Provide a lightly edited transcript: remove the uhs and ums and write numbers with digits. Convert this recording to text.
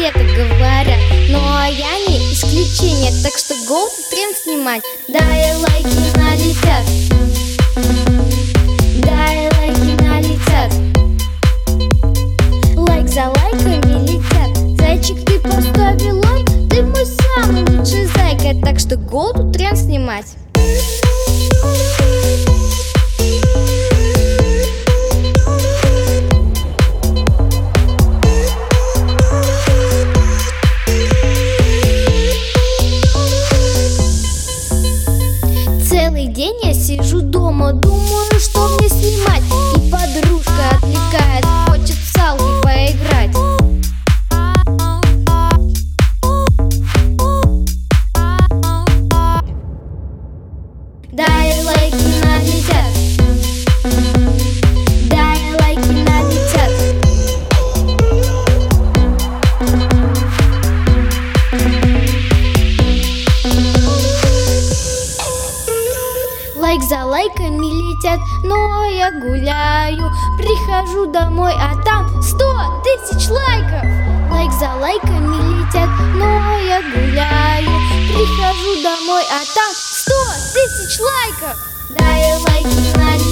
все так говорят, но я не исключение, так что go тренд снимать. Да, и лайки налетят, да, и лайки налетят, лайк за лайками летят. Зайчик, ты поставил лайк, ты мой самый лучший зайка, так что go тренд снимать. Целый день я сижу дома, думаю, что мне снимать. И подружка отвлекает, хочет в салки поиграть. Да, и лайки налетят, да, и лайки налетят, лайк за лайками летят, но я гуляю. Прихожу домой, а там 100 000 лайков. Лайк за лайками летят, но я гуляю. Прихожу домой, а там 100 000 лайков. Да, и лайки налетят.